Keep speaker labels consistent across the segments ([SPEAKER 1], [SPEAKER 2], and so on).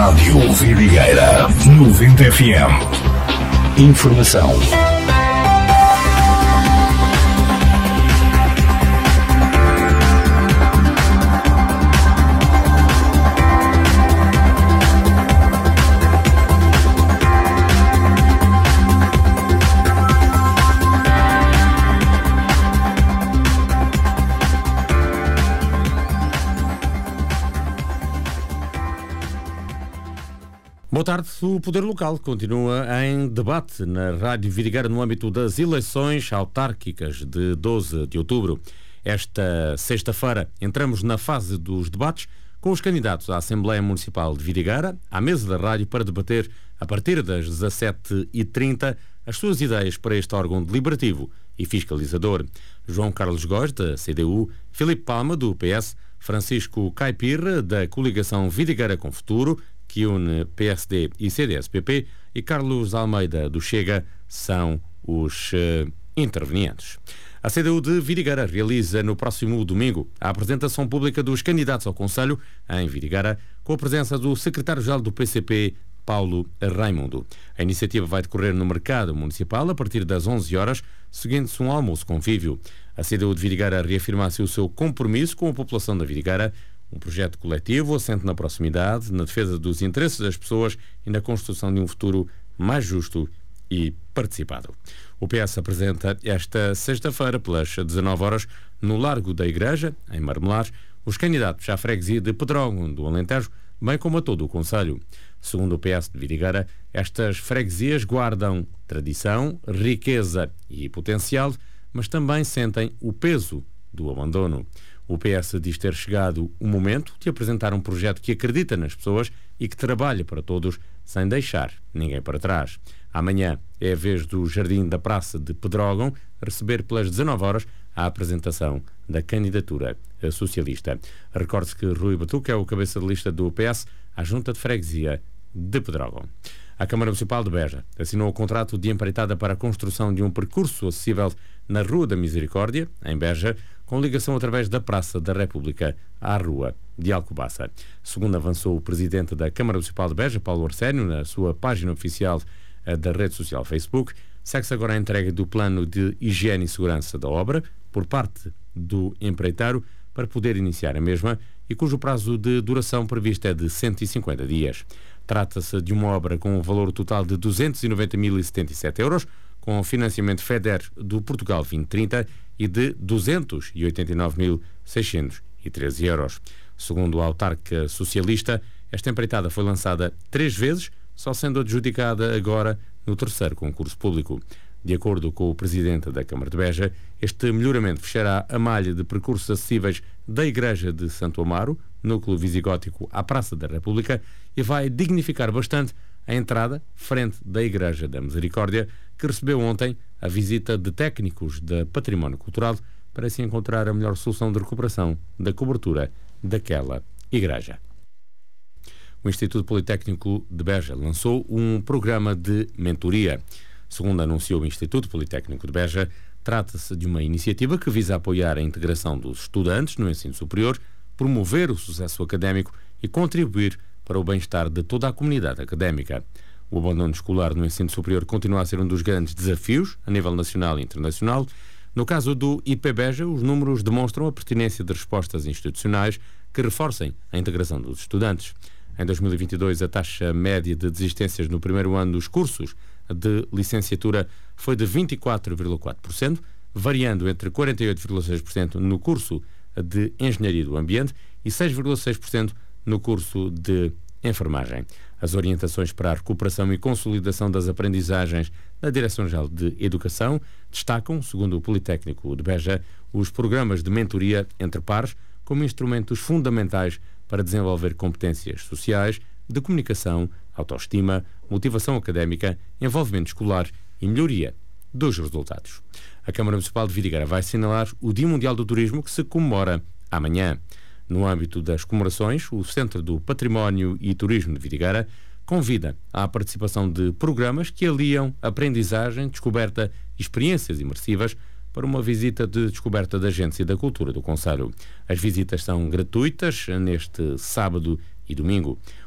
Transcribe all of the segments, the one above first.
[SPEAKER 1] Rádio Vidigueira 90 FM. Informação.
[SPEAKER 2] Boa tarde. O Poder Local continua em debate na Rádio Vidigueira no âmbito das eleições autárquicas de 12 de outubro. Esta sexta-feira entramos na fase dos debates com os candidatos à Assembleia Municipal de Vidigueira à mesa da rádio para debater, a partir das 17h30, as suas ideias para este órgão deliberativo e fiscalizador. João Carlos Góes, da CDU, Filipe Palma, do PS, Francisco Caipira, da coligação Vidigueira com Futuro, que une PSD e CDS-PP, e Carlos Almeida, do Chega, são os intervenientes. A CDU de Vidigueira realiza no próximo domingo a apresentação pública dos candidatos ao Conselho em Vidigueira, com a presença do secretário-geral do PCP, Paulo Raimundo. A iniciativa vai decorrer no Mercado Municipal a partir das 11 horas, seguindo-se um almoço convívio. A CDU de Vidigueira reafirma-se o seu compromisso com a população da Vidigueira, um projeto coletivo assente na proximidade, na defesa dos interesses das pessoas e na construção de um futuro mais justo e participado. O PS apresenta esta sexta-feira, pelas 19 horas, no Largo da Igreja, em Marmelares, os candidatos à freguesia de Pedrógão, do Alentejo, bem como a todo o Conselho. Segundo o PS de Vidigueira, estas freguesias guardam tradição, riqueza e potencial, mas também sentem o peso do abandono. O PS diz ter chegado o momento de apresentar um projeto que acredita nas pessoas e que trabalha para todos, sem deixar ninguém para trás. Amanhã é a vez do Jardim da Praça de Pedrógão receber pelas 19 horas a apresentação da candidatura socialista. Recorde-se que Rui Batuca é o cabeça de lista do PS à Junta de Freguesia de Pedrógão. A Câmara Municipal de Beja assinou o contrato de empreitada para a construção de um percurso acessível na Rua da Misericórdia, em Beja, com ligação através da Praça da República à Rua de Alcobaça. Segundo avançou o presidente da Câmara Municipal de Beja, Paulo Arsénio, na sua página oficial da rede social Facebook, segue-se agora a entrega do plano de higiene e segurança da obra por parte do empreiteiro para poder iniciar a mesma e cujo prazo de duração previsto é de 150 dias. Trata-se de uma obra com um valor total de 290.077 euros, com financiamento FEDER do Portugal 2030 e de 289.613 euros. Segundo a autarca socialista, esta empreitada foi lançada 3 vezes, só sendo adjudicada agora no 3º concurso público. De acordo com o presidente da Câmara de Beja, este melhoramento fechará a malha de percursos acessíveis da Igreja de Santo Amaro, núcleo visigótico à Praça da República, e vai dignificar bastante a entrada frente da Igreja da Misericórdia, que recebeu ontem a visita de técnicos da Património Cultural para se encontrar a melhor solução de recuperação da cobertura daquela igreja. O Instituto Politécnico de Beja lançou um programa de mentoria. Segundo anunciou o Instituto Politécnico de Beja, trata-se de uma iniciativa que visa apoiar a integração dos estudantes no ensino superior, promover o sucesso académico e contribuir para o bem-estar de toda a comunidade académica. O abandono escolar no ensino superior continua a ser um dos grandes desafios a nível nacional e internacional. No caso do IP Beja, os números demonstram a pertinência de respostas institucionais que reforcem a integração dos estudantes. Em 2022, a taxa média de desistências no primeiro ano dos cursos de licenciatura foi de 24,4%, variando entre 48,6% no curso de Engenharia do Ambiente e 6,6% no curso de Enfermagem. As orientações para a recuperação e consolidação das aprendizagens da Direção-Geral de Educação destacam, segundo o Politécnico de Beja, os programas de mentoria entre pares como instrumentos fundamentais para desenvolver competências sociais, de comunicação, autoestima, motivação académica, envolvimento escolar e melhoria dos resultados. A Câmara Municipal de Vidigueira vai assinalar o Dia Mundial do Turismo, que se comemora amanhã. No âmbito das comemorações, o Centro do Património e Turismo de Vidigueira convida à participação de programas que aliam aprendizagem, descoberta e experiências imersivas para uma visita de descoberta da gente e da cultura do concelho. As visitas são gratuitas neste sábado e domingo.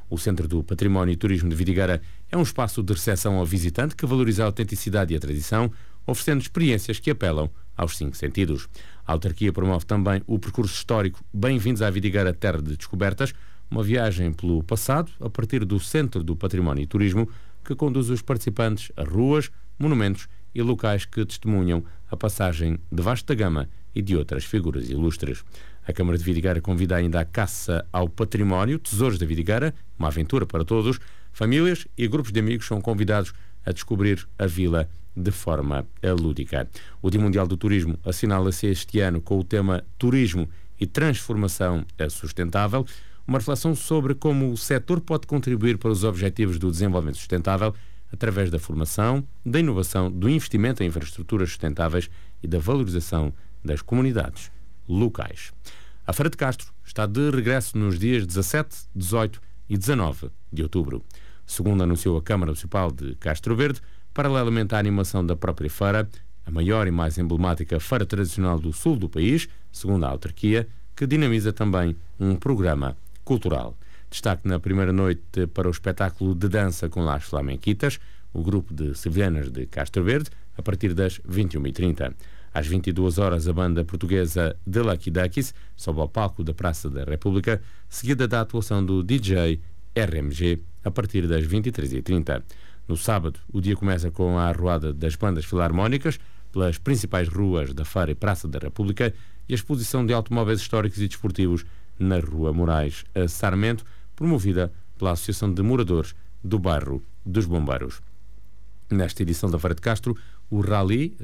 [SPEAKER 2] O Centro do Património e Turismo de Vidigueira é um espaço de recepção ao visitante que valoriza a autenticidade e a tradição, oferecendo experiências que apelam aos 5 sentidos. A autarquia promove também o percurso histórico Bem-vindos à Vidigueira Terra de Descobertas, uma viagem pelo passado a partir do Centro do Património e Turismo que conduz os participantes a ruas, monumentos e locais que testemunham a passagem de vasta gama e de outras figuras ilustres. A Câmara de Vidigueira convida ainda à caça ao património, Tesouros da Vidigueira, uma aventura para todos. Famílias e grupos de amigos são convidados a descobrir a vila de forma lúdica. O Dia Mundial do Turismo assinala-se este ano com o tema Turismo e Transformação Sustentável, uma reflexão sobre como o setor pode contribuir para os objetivos do desenvolvimento sustentável através da formação, da inovação, do investimento em infraestruturas sustentáveis e da valorização das comunidades locais. A Feira de Castro está de regresso nos dias 17, 18 e 19 de outubro. Segundo anunciou a Câmara Municipal de Castro Verde, paralelamente à animação da própria feira, a maior e mais emblemática feira tradicional do sul do país, segundo a autarquia, que dinamiza também um programa cultural. Destaque na primeira noite para o espetáculo de dança com Las Flamenquitas, o grupo de sevilhanas de Castro Verde, a partir das 21h30. Às 22 horas, a banda portuguesa The Lucky Duckies sobe ao palco da Praça da República, seguida da atuação do DJ RMG, a partir das 23h30. No sábado, o dia começa com a arruada das bandas filarmónicas pelas principais ruas da Feira e Praça da República e a exposição de automóveis históricos e desportivos na Rua Moraes a Sarmento, promovida pela Associação de Moradores do Bairro dos Bombeiros. Nesta edição da Feira de Castro, o Rally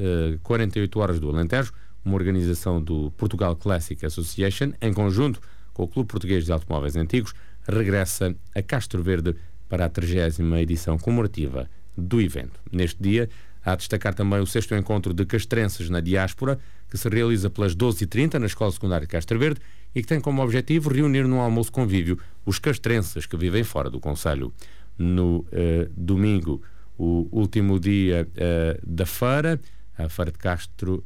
[SPEAKER 2] 48 Horas do Alentejo, uma organização do Portugal Classic Association, em conjunto com o Clube Português de Automóveis Antigos, regressa a Castro Verde para a 30ª edição comemorativa do evento. Neste dia, há a destacar também o 6º encontro de castrenses na diáspora, que se realiza pelas 12h30 na Escola Secundária de Castro Verde e que tem como objetivo reunir num almoço convívio os castrenses que vivem fora do concelho. No domingo, o último dia da feira, a Feira de Castro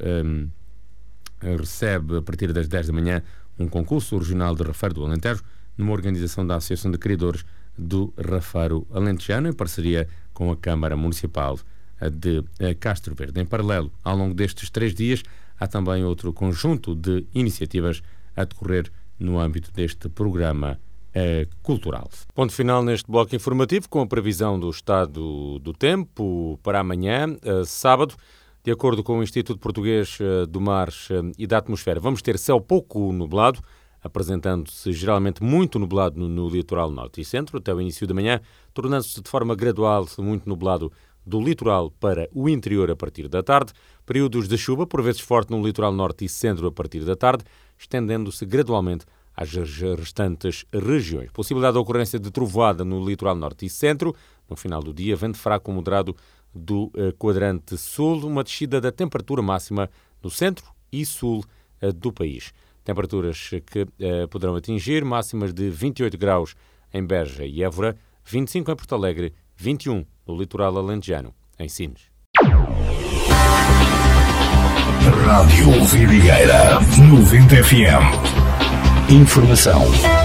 [SPEAKER 2] recebe, a partir das 10 da manhã, um concurso regional de rafeiro do Alentejo, numa organização da Associação de Criadores do Rafeiro Alentejano, em parceria com a Câmara Municipal de Castro Verde. Em paralelo, ao longo destes 3 dias, há também outro conjunto de iniciativas a decorrer no âmbito deste programa cultural. Ponto final neste bloco informativo com a previsão do estado do tempo para amanhã, sábado. De acordo com o Instituto Português do Mar e da Atmosfera, vamos ter céu pouco nublado, apresentando-se geralmente muito nublado no litoral norte e centro até o início da manhã, tornando-se de forma gradual muito nublado do litoral para o interior a partir da tarde, períodos de chuva, por vezes forte no litoral norte e centro a partir da tarde, estendendo-se gradualmente às restantes regiões. Possibilidade de ocorrência de trovoada no litoral norte e centro, no final do dia, vento fraco moderado do quadrante sul, uma descida da temperatura máxima no centro e sul do país. Temperaturas que poderão atingir máximas de 28 graus em Beja e Évora, 25 em Porto Alegre, 21 no litoral alentejano, em Sines.
[SPEAKER 1] Rádio Vidigueira 90 FM. Informação